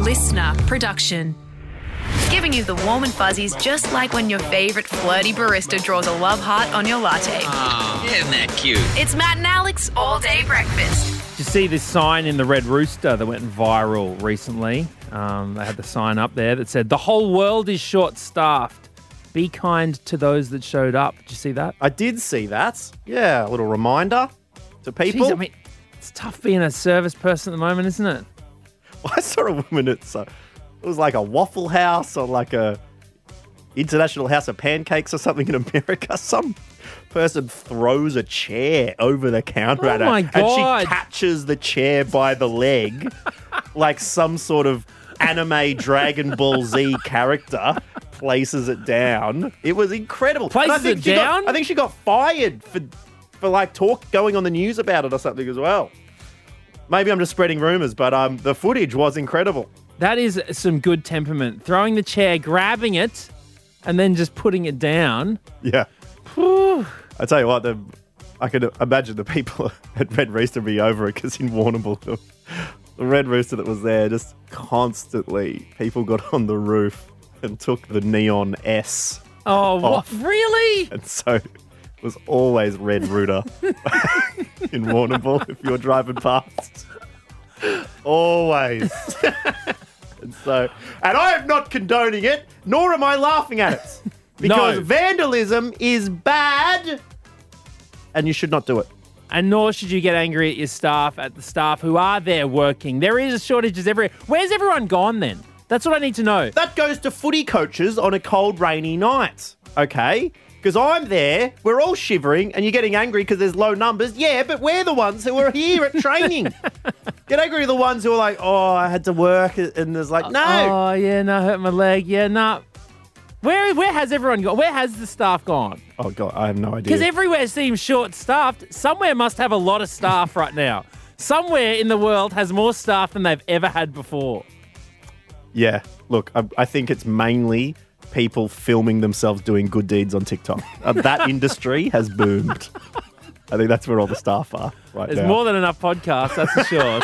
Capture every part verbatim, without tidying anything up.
listener production. Giving you the warm and fuzzies just like when your favourite flirty barista draws a love heart on your latte. Oh, isn't that cute? It's Matt and Alex all day breakfast. Did you see this sign in the Red Rooster that went viral recently? Um, they had the sign up there that said, "The whole world is short-staffed. Be kind to those that showed up." Did you see that? I did see that. Yeah, a little reminder to people. Jeez, I mean, it's tough being a service person at the moment, isn't it? I saw a woman at so it was like a Waffle House or like a International House of Pancakes or something in America. Some person throws a chair over the counter Oh at her, my and God. she catches the chair by the leg like some sort of anime Dragon Ball Z character. Places it down. It was incredible. And I Places think it she got- down? I think she got fired for for like talk going on the news about it or something as well. Maybe I'm just spreading rumours, but um, the footage was incredible. That is some good temperament. Throwing the chair, grabbing it, and then just putting it down. Yeah. Whew. I tell you what, the, I could imagine the people at Red Rooster be over it because in Warrnambool, the, the Red Rooster that was there, just constantly people got on the roof and took the neon S. Oh, what? Off. Really? And so it was always Red Rooter in Warrnambool if you were driving past. Always. and so, and I am not condoning it, nor am I laughing at it. Because No. vandalism is bad and you should not do it. And nor should you get angry at your staff, at the staff who are there working. There is shortages everywhere. Where's everyone gone then? That's what I need to know. That goes to footy coaches on a cold, rainy night, okay? Because I'm there, we're all shivering, and you're getting angry because there's low numbers. Yeah, but we're the ones who are here at training. Get angry at the ones who are like, oh, I had to work, and there's like, no. Oh, yeah, no, hurt my leg. Yeah, no. Where where has everyone gone? Where has the staff gone? Oh, God, I have no idea. Because everywhere seems short-staffed. Somewhere must have a lot of staff right now. Somewhere in the world has more staff than they've ever had before. Yeah, look, I, I think it's mainly people filming themselves doing good deeds on TikTok. Uh, that industry has boomed. I think that's where all the staff are right There's now. more than enough podcasts, that's for sure.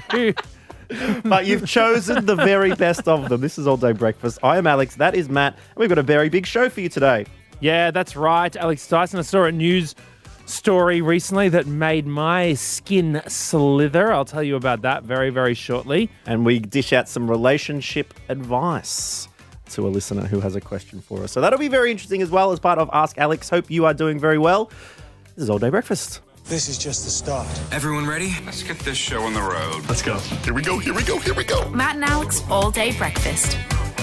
So, But you've chosen the very best of them. This is All Day Breakfast. I am Alex. That is Matt. And we've got a very big show for you today. yeah, that's right. Alex Dyson, I saw a news story recently that made my skin slither. I'll tell you about that very, very shortly. And we dish out some relationship advice to a listener who has a question for us. So that'll be very interesting as well as part of Ask Alex. Hope you are doing very well. This is All Day Breakfast. This is just the start. Everyone ready? Let's get this show on the road. Let's go. Here we go, here we go, here we go. Matt and Alex all day breakfast.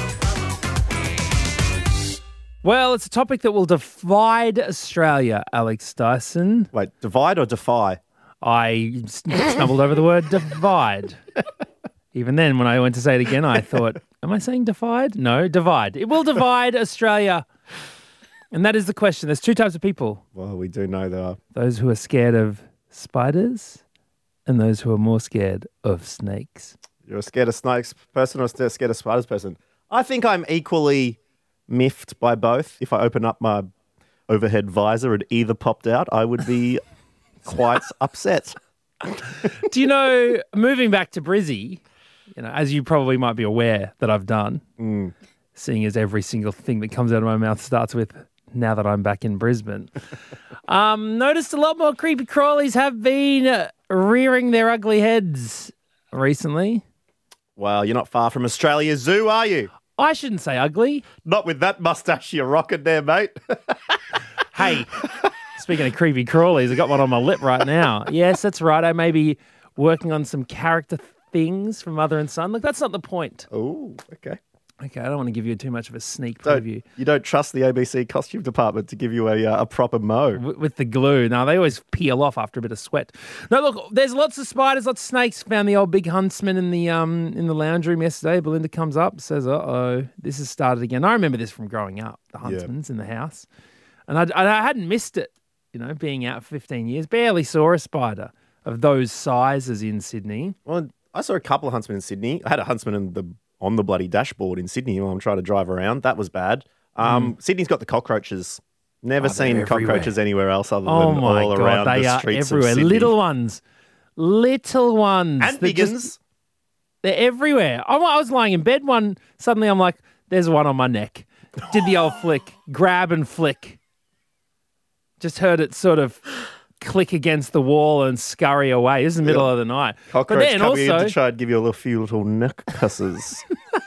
Well, it's a topic that will divide Australia, Alex Dyson. Wait, divide or defy? I stumbled over the word divide. Even then, when I went to say it again, I thought, am I saying divide? No, divide. It will divide Australia. And that is the question. There's two types of people. Well, we do know there are. Those who are scared of spiders and those who are more scared of snakes. You're a scared of snakes person or a scared of spiders person? I think I'm equally miffed by both. If I open up my overhead visor and either popped out, I would be quite upset. Do you know, moving back to Brizzy, you know, as you probably might be aware that I've done, Mm. seeing as every single thing that comes out of my mouth starts with, now that I'm back in Brisbane. um, noticed a lot more creepy crawlies have been uh, rearing their ugly heads recently. Well, you're not far from Australia Zoo, are you? I shouldn't say ugly. Not with that mustache you're rocking there, mate. Hey, speaking of creepy crawlies, I got one on my lip right now. Yes, that's right. I may be working on some character things from Mother and Son. Look, that's not the point. Oh, okay. Okay, I don't want to give you too much of a sneak Don't, preview. you don't trust the A B C costume department to give you a, uh, a proper mow. W- with the glue. Now, they always peel off after a bit of sweat. No, look, there's lots of spiders, lots of snakes. Found the old big huntsman in the um in the lounge room yesterday. Belinda comes up, says, uh-oh, this has started again. I remember this from growing up, the huntsman's in the house. And I, I hadn't missed it, you know, being out for fifteen years. Barely saw a spider of those sizes in Sydney. Well, I saw a couple of huntsmen in Sydney. I had a huntsman in the on the bloody dashboard in Sydney while I'm trying to drive around. That was bad. Um, mm. Sydney's got the cockroaches. Never Oh, seen they're cockroaches everywhere. anywhere else other than Oh my all God, around they the are streets everywhere. of Sydney. Little ones. Little ones. And that big just- uns. They're everywhere. I, I was lying in bed one, suddenly I'm like, there's one on my neck. Did the old flick, grab and flick. Just heard it sort of click against the wall and scurry away. This is the middle Yeah. of the night. Cockroach but then coming also, in to try and give you a little few little neck kisses.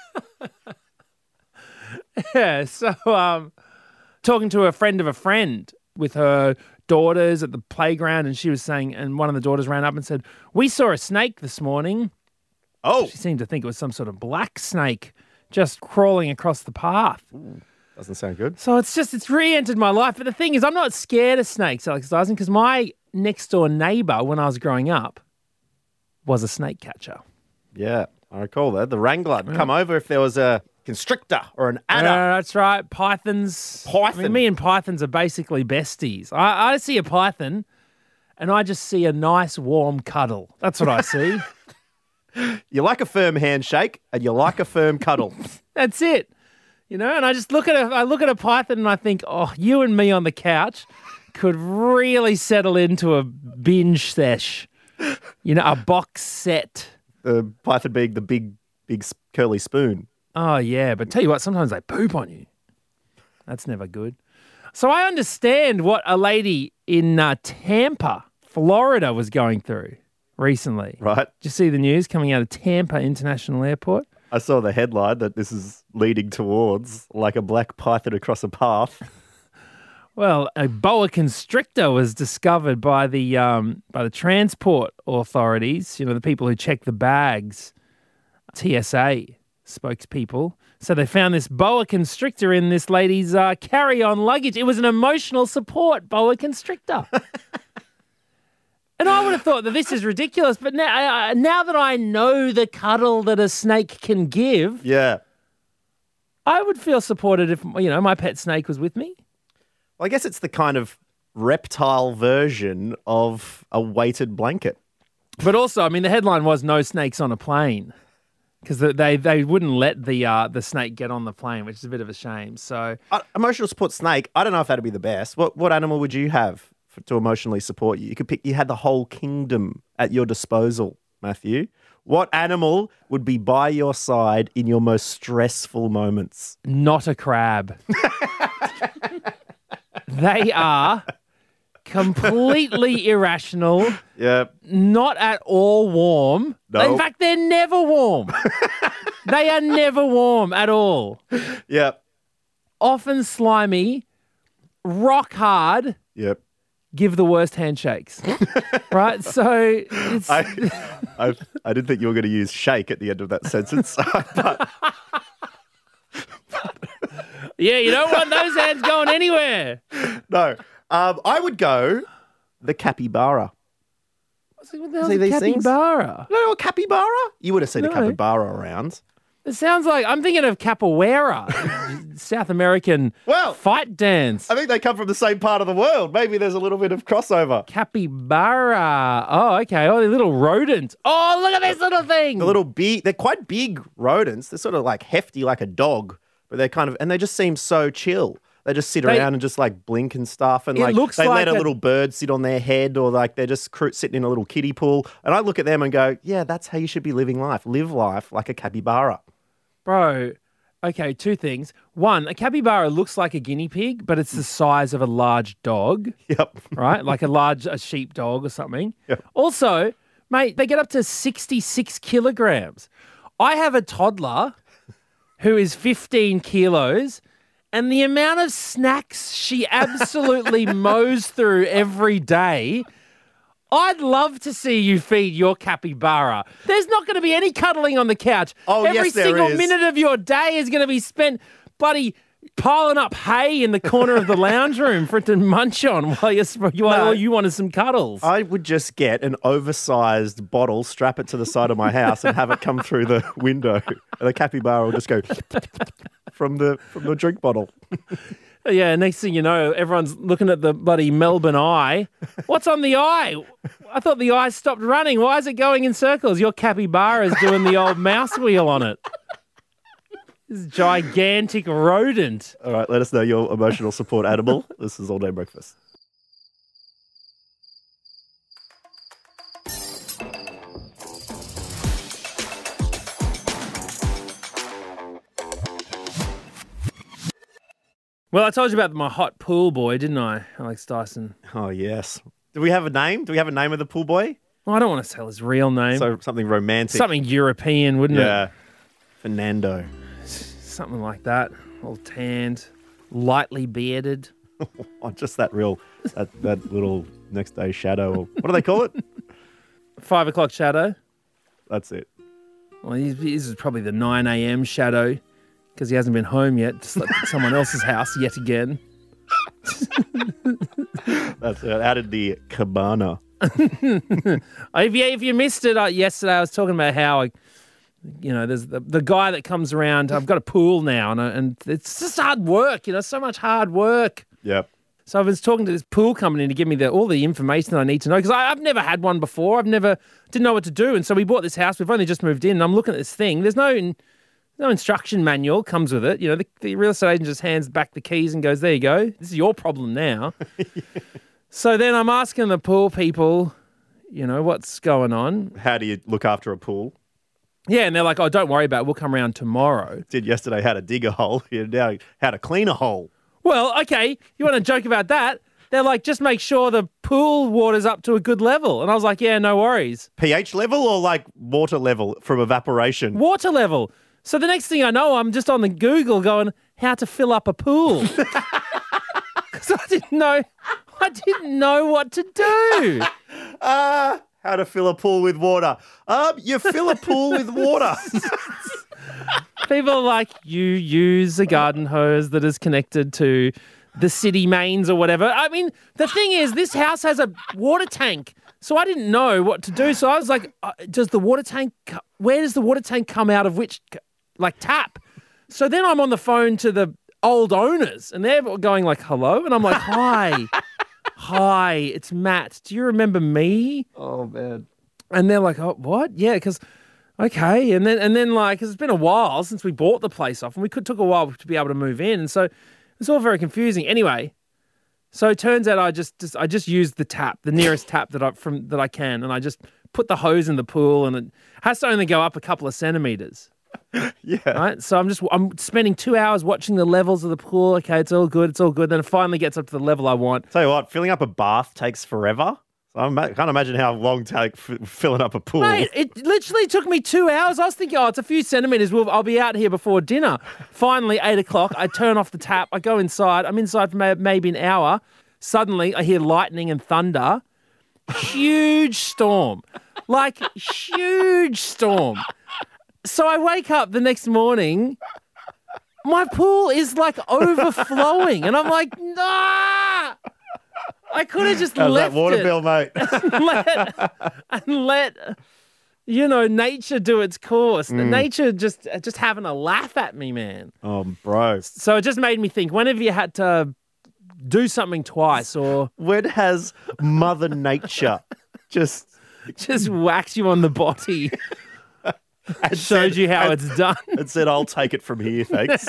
yeah, so um, talking to a friend of a friend with her daughters at the playground, and she was saying, and one of the daughters ran up and said, we saw a snake this morning. Oh, She seemed to think it was some sort of black snake just crawling across the path. doesn't sound good. So it's just, it's re-entered my life. But the thing is, I'm not scared of snakes, Alex Dyson, because my next door neighbour when I was growing up was a snake catcher. Yeah, I recall that. The Wrangler would come over if there was a constrictor or an adder. Uh, that's right. Pythons. Python. I mean, me and pythons are basically besties. I, I see a python and I just see a nice warm cuddle. That's what I see. You like a firm handshake and you like a firm cuddle. That's it. You know, and I just look at a, I look at a python and I think, oh, you and me on the couch could really settle into a binge sesh. You know, a box set. The python being the big, big s- curly spoon. Oh, yeah. But tell you what, sometimes they poop on you. That's never good. So I understand what a lady in uh, Tampa, Florida was going through recently. Right. Did you see the news coming out of Tampa International Airport? I saw the headline that this is leading towards like a black python across a path. Well, a boa constrictor was discovered by the um, by the transport authorities, you know, the people who check the bags, T S A spokespeople. So they found this boa constrictor in this lady's uh, carry-on luggage. It was an emotional support boa constrictor. And I would have thought that this is ridiculous, but now, uh, now that I know the cuddle that a snake can give, Yeah. I would feel supported if, you know, my pet snake was with me. Well, I guess it's the kind of reptile version of a weighted blanket. But also, I mean, the headline was "No snakes on a plane," because they they wouldn't let the uh, the snake get on the plane, which is a bit of a shame. So Uh, emotional support snake, I don't know if that'd be the best. What what animal would you have for, to emotionally support you? You could pick, you had the whole kingdom at your disposal, Matthew. What animal would be by your side in your most stressful moments? not a crab. They are completely irrational, Yeah. not at all warm. No. In fact, they're never warm. They are never warm at all. Yep. Often slimy, rock hard, Yep. give the worst handshakes. Right? So it's I, I I didn't think you were going to use shake at the end of that sentence. but yeah, you don't want those hands going anywhere. no, um, I would go the capybara. What the hell's See a these things? capybara? You know a capybara? You would have seen a No. capybara around. It sounds like I'm thinking of capoeira, South American Well, fight dance. I think they come from the same part of the world. Maybe there's a little bit of crossover. Capybara. Oh, okay. Oh, the little rodent. Oh, look at this little thing. The little big, they're quite big rodents. They're sort of like hefty, like a dog, but they're kind of, and they just seem so chill. They just sit They- around and just like blink and stuff, and It like looks they like let a, a- little bird sit on their head, or like they're just cr- sitting in a little kiddie pool. And I look at them and go, "Yeah, that's how you should be living life. Live life like a capybara." Bro, okay, two things. One, a capybara looks like a guinea pig, but it's the size of a large dog, Yep. right? Like a large a sheep dog or something. Yep. Also, mate, they get up to sixty-six kilograms. I have a toddler who is fifteen kilos, and the amount of snacks she absolutely mows through every day, I'd love to see you feed your capybara. There's not going to be any cuddling on the couch. Oh, Every yes, there single is. minute of your day is going to be spent bloody piling up hay in the corner of the lounge room for it to munch on while, you're, while No. all you wanted some cuddles. I would just get an oversized bottle, strap it to the side of my house, and have it come through the window. And the capybara will just go from the from the drink bottle. Yeah, next thing you know, everyone's looking at the bloody Melbourne Eye. What's on the eye? I thought the eye stopped running. Why is it going in circles? Your capybara's doing the old mouse wheel on it. This gigantic rodent. All right, let us know your emotional support animal. This is All Day Breakfast. Well, I told you about my hot pool boy, didn't I, Alex Dyson? Oh, yes. Do we have a name? Do we have a name of the pool boy? Well, I don't want to tell his real name. So something romantic. Something European, wouldn't yeah. it? Fernando. Something like that. All tanned, lightly bearded. Oh, just that real, that, that little next day shadow. Or, what do they call it? Five o'clock shadow. That's it. Well, he's, this is probably the nine a.m. shadow because he hasn't been home yet. Just like someone else's house yet again. That's it. Out of the cabana. if you if you missed it uh, yesterday, I was talking about how I, you know, there's the, the guy that comes around. I've got a pool now, and I, and it's just hard work. You know, so much hard work. Yep. So I was talking to this pool company to give me the, all the information that I need to know because I've never had one before. I've never didn't know what to do, and so we bought this house. We've only just moved in, and I'm looking at this thing. There's no no instruction manual comes with it. You know, the, the real estate agent just hands back the keys and goes, "There you go. This is your problem now." So then I'm asking the pool people, you know, what's going on? How do you look after a pool? Yeah, and they're like, "Oh, don't worry about it. We'll come around tomorrow." Did yesterday how to dig a hole. You know now how to clean a hole. Well, okay, you want to joke about that? They're like, just make sure the pool water's up to a good level. And I was like, yeah, no worries. pH level or like water level from evaporation? Water level. So the next thing I know, I'm just on the Google going, how to fill up a pool. Because I didn't know, I didn't know what to do. Ah, uh, how to fill a pool with water. Um, you fill a pool with water. People are like, you use a garden hose that is connected to the city mains or whatever. I mean, the thing is, this house has a water tank. So I didn't know what to do. So I was like, uh, does the water tank, where does the water tank come out of which, like, tap? So then I'm on the phone to the old owners and they're going like, hello? And I'm like, hi, hi, it's Matt. Do you remember me? Oh, man. And they're like, oh, what? Yeah, because... Okay, and then and then like, cause it's been a while since we bought the place off, and we could took a while to be able to move in, and so it's all very confusing. Anyway, so it turns out I just, just I just used the tap, the nearest tap that I from that I can, and I just put the hose in the pool, and it has to only go up a couple of centimeters. Yeah. Right. So I'm just I'm spending two hours watching the levels of the pool. Okay, it's all good, it's all good. Then it finally gets up to the level I want. Tell you what, filling up a bath takes forever. I can't imagine how long it take f- filling up a pool. Mate, it literally took me two hours. I was thinking, oh, it's a few centimetres. We'll, I'll be out here before dinner. Finally, eight o'clock, I turn off the tap. I go inside. I'm inside for may- maybe an hour. Suddenly, I hear lightning and thunder. Huge storm. Like, huge storm. So I wake up the next morning. My pool is, like, overflowing. And I'm like, nah! I could have just How's left that water it bill, mate? and, let, and let, you know, nature do its course. Mm. Nature just just having a laugh at me, man. Oh, bro. So it just made me think, when have you had to do something twice or When has Mother Nature just... just whacked you on the body and showed said- you how and- it's done? and said, I'll take it from here, thanks.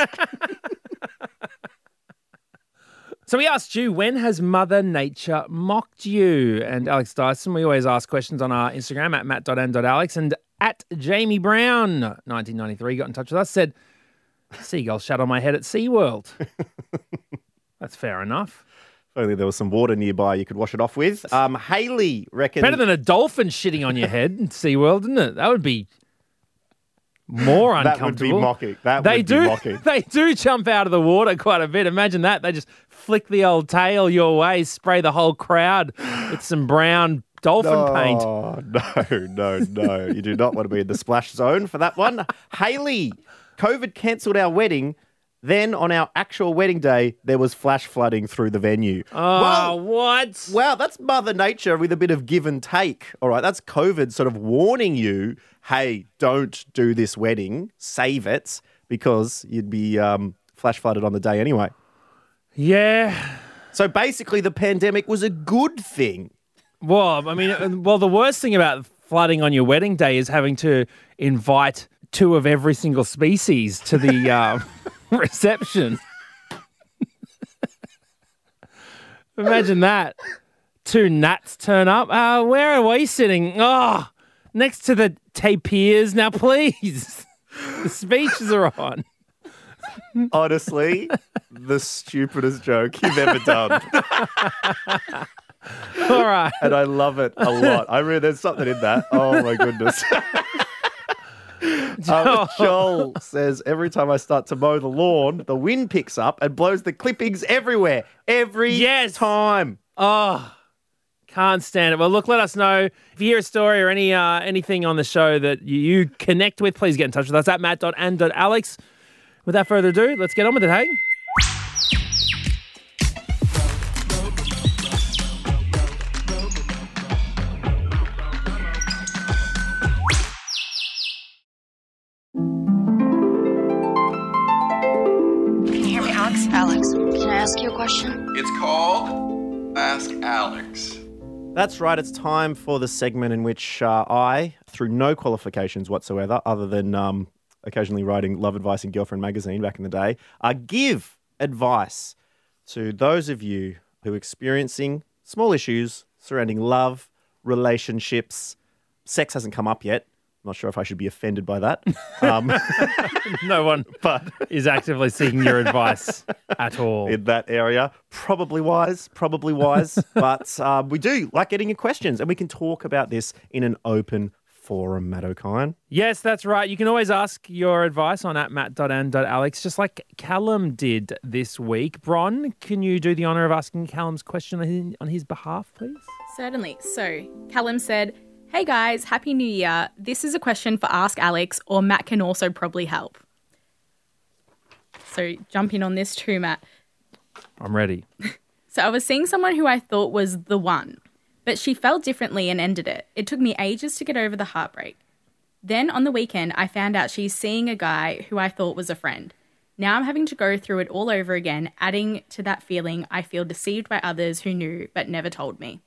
So we asked you, when has Mother Nature mocked you? And Alex Dyson, we always ask questions on our Instagram at matt dot n dot alex, and at Jamie Brown, nineteen ninety-three, got in touch with us, said, seagull shat on my head at SeaWorld. That's fair enough. If only there was some water nearby you could wash it off with. Um, Haley reckons... Better than a dolphin shitting on your head in SeaWorld, isn't it? That would be more That uncomfortable. would be mocking. That They would do, be mocking. they do jump out of the water quite a bit. Imagine that. They just flick the old tail your way, spray the whole crowd with some brown dolphin paint. Oh, no, no, no. You do not want to be in the splash zone for that one. Haley, COVID cancelled our wedding. Then on our actual wedding day, there was flash flooding through the venue. Oh, Wow. what? Wow, that's Mother Nature with a bit of give and take. All right, that's COVID sort of warning you, hey, don't do this wedding, save it, because you'd be um, flash flooded on the day anyway. Yeah. So basically, the pandemic was a good thing. Well, I mean, well, the worst thing about flooding on your wedding day is having to invite two of every single species to the uh, reception. Imagine that. Two gnats turn up. Uh, where are we sitting? Oh, next to the tapirs. Now, please. The speeches are on. honestly, the stupidest joke you've ever done. All right. And I love it a lot. I mean, there's something in that. Oh, my goodness. um, Joel says, every time I start to mow the lawn, the wind picks up and blows the clippings everywhere. Every Yes. time. Oh, can't stand it. Well, look, let us know if you hear a story or any uh, anything on the show that you, you connect with. Please get in touch with us at matt dot and dot alex. Without further ado, let's get on with it, hey? Can you hear me, Alex? Alex, can I ask you a question? It's called Ask Alex. That's right. It's time for the segment in which uh, I, through no qualifications whatsoever, other than um, occasionally writing love advice in Girlfriend magazine back in the day, uh, give advice to those of you who are experiencing small issues surrounding love, relationships. Sex hasn't come up yet. I'm not sure if I should be offended by that. Um, No one but is actively seeking your advice at all. in that area. Probably wise, probably wise. But uh, we do like getting your questions, and we can talk about this in an open forum, Matt O'Kine. Yes, that's right. You can always ask your advice on at matt dot and dot alex, just like Callum did this week. Bron, can you do the honour of asking Callum's question on his, on his behalf, please? Certainly. So, Callum said, "Hey guys, Happy New Year. This is a question for Ask Alex, or Matt can also probably help." So, jump in on this too, Matt. I'm ready. So, I was seeing someone who I thought was the one, but she felt differently and ended it. It took me ages to get over the heartbreak. Then, on the weekend, I found out she's seeing a guy who I thought was a friend. Now I'm having to go through it all over again, adding to that feeling I feel deceived by others who knew but never told me.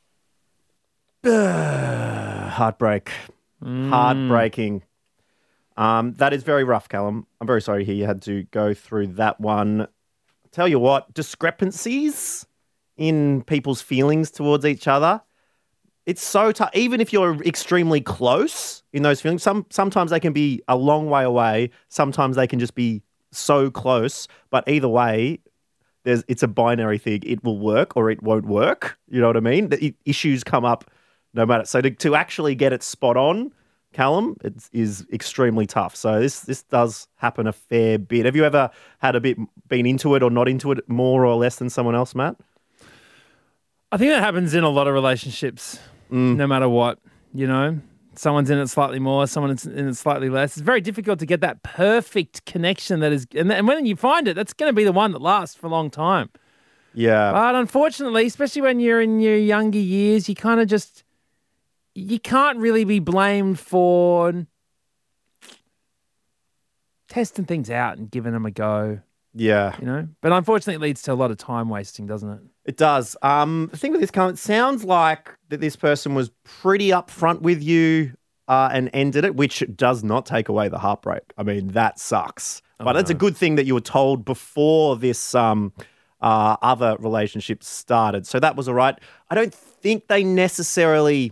Heartbreak. Heartbreaking. Um, that is very rough, Callum. I'm very sorry to hear you had to go through that one. Tell you what, discrepancies in people's feelings towards each other, it's so tough. Even if you're extremely close in those feelings, some sometimes they can be a long way away. Sometimes they can just be so close. But either way, there's it's a binary thing. It will work or it won't work. You know what I mean? The issues come up no matter. So to, to actually get it spot on, Callum, it is extremely tough. So this this does happen a fair bit. Have you ever had a bit been into it or not into it more or less than someone else, Matt? I think that happens in a lot of relationships, Mm. no matter what, you know. Someone's in it slightly more, someone's in it slightly less. It's very difficult to get that perfect connection that is, and, and when you find it, that's going to be the one that lasts for a long time. Yeah. But unfortunately, especially when you're in your younger years, you kind of just, you can't really be blamed for testing things out and giving them a go, Yeah. you know. But unfortunately, it leads to a lot of time wasting, doesn't it? It does. Um, the thing with this, Callum, it sounds like that this person was pretty upfront with you uh, and ended it, which does not take away the heartbreak. I mean, that sucks. But it's a good thing that you were told before this um, uh, other relationship started. So that was all right. I don't think they necessarily,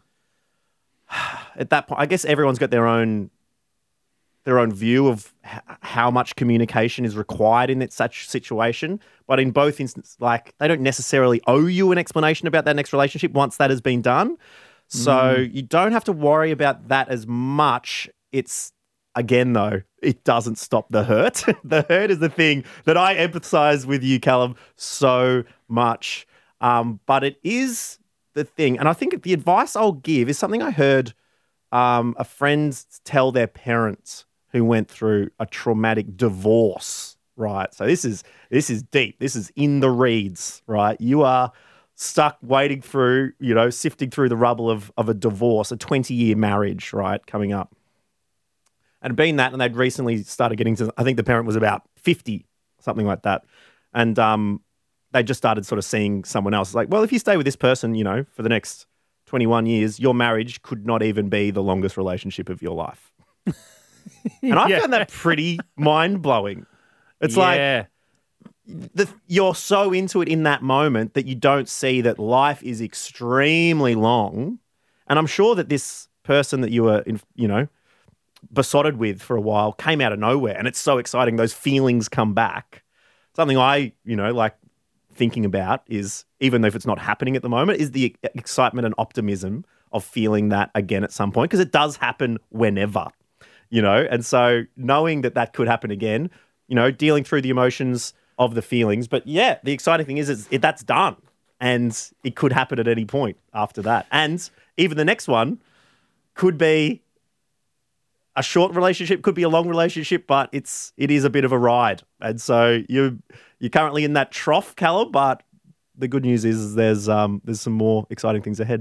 at that point, I guess everyone's got their own their own view of h- how much communication is required in that such situation. But in both instances, like, they don't necessarily owe you an explanation about that next relationship once that has been done. So Mm. you don't have to worry about that as much. It's, again, though, it doesn't stop the hurt. The hurt is the thing that I empathize with you, Callum, so much. Um, but it is the thing. And I think the advice I'll give is something I heard um, a friend tell their parents who went through a traumatic divorce, right? So this is this is deep. This is in the reeds, right? You are stuck waiting through, you know, sifting through the rubble of, of a divorce, a twenty-year marriage, right, coming up. And being that, and they'd recently started getting to, I think the parent was about fifty, something like that. And um, they just started sort of seeing someone else. It's like, well, if you stay with this person, you know, for the next twenty-one years, your marriage could not even be the longest relationship of your life. And I Yeah. found that pretty mind-blowing. It's yeah. like the, you're so into it in that moment that you don't see that life is extremely long. And I'm sure that this person that you were, in, you know, besotted with for a while came out of nowhere, and it's so exciting. Those feelings come back. Something I, you know, like thinking about is, even though if it's not happening at the moment, is the excitement and optimism of feeling that again at some point, because it does happen whenever, you know. And so knowing that that could happen again, you know, dealing through the emotions of the feelings. But yeah, the exciting thing is, is it, that's done, and it could happen at any point after that. And even the next one could be a short relationship, could be a long relationship, but it's it is a bit of a ride. And so you you're currently in that trough, Callum. But the good news is, is there's um there's some more exciting things ahead.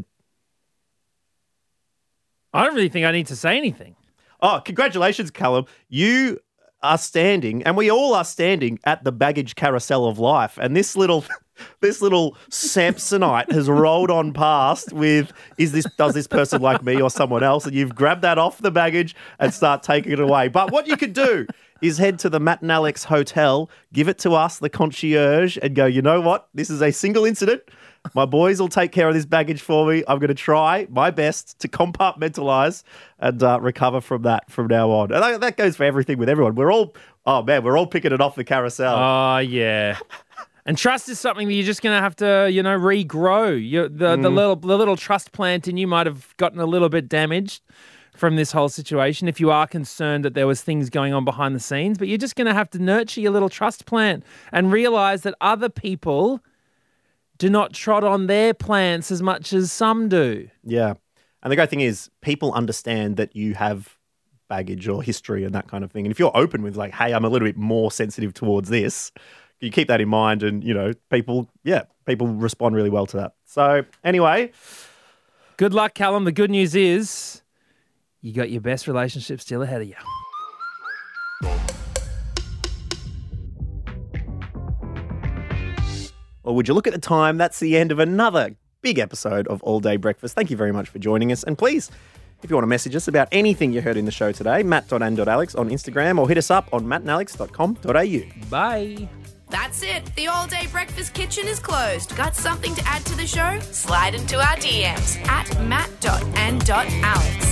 I don't really think I need to say anything. Oh, congratulations, Callum! You are standing, and we all are standing at the baggage carousel of life. And this little this little Samsonite has rolled on past with, is this does this person like me or someone else? And you've grabbed that off the baggage and start taking it away. But what you could do is head to the Matt and Alex Hotel, give it to us, the concierge, and go, you know what? This is a single incident. My boys will take care of this baggage for me. I'm going to try my best to compartmentalize and uh, recover from that from now on. And that, that goes for everything with everyone. We're all, oh man, we're all picking it off the carousel. Oh, yeah. And trust is something that you're just going to have to, you know, regrow. You, the, mm. the, little, the little trust plant in you might have gotten a little bit damaged from this whole situation if you are concerned that there was things going on behind the scenes. But you're just going to have to nurture your little trust plant and realize that other people do not trot on their plants as much as some do. Yeah. And the great thing is, people understand that you have baggage or history and that kind of thing. And if you're open with like, hey, I'm a little bit more sensitive towards this, you keep that in mind, and, you know, people, yeah, people respond really well to that. So anyway. Good luck, Callum. The good news is you got your best relationship still ahead of you. Well, would you look at the time? That's the end of another big episode of All Day Breakfast. Thank you very much for joining us. And please, if you want to message us about anything you heard in the show today, matt dot and dot alex on Instagram, or hit us up on matt and alex dot com dot a u. Bye. That's it. The All Day Breakfast kitchen is closed. Got something to add to the show? Slide into our D Ms at matt dot and dot alex.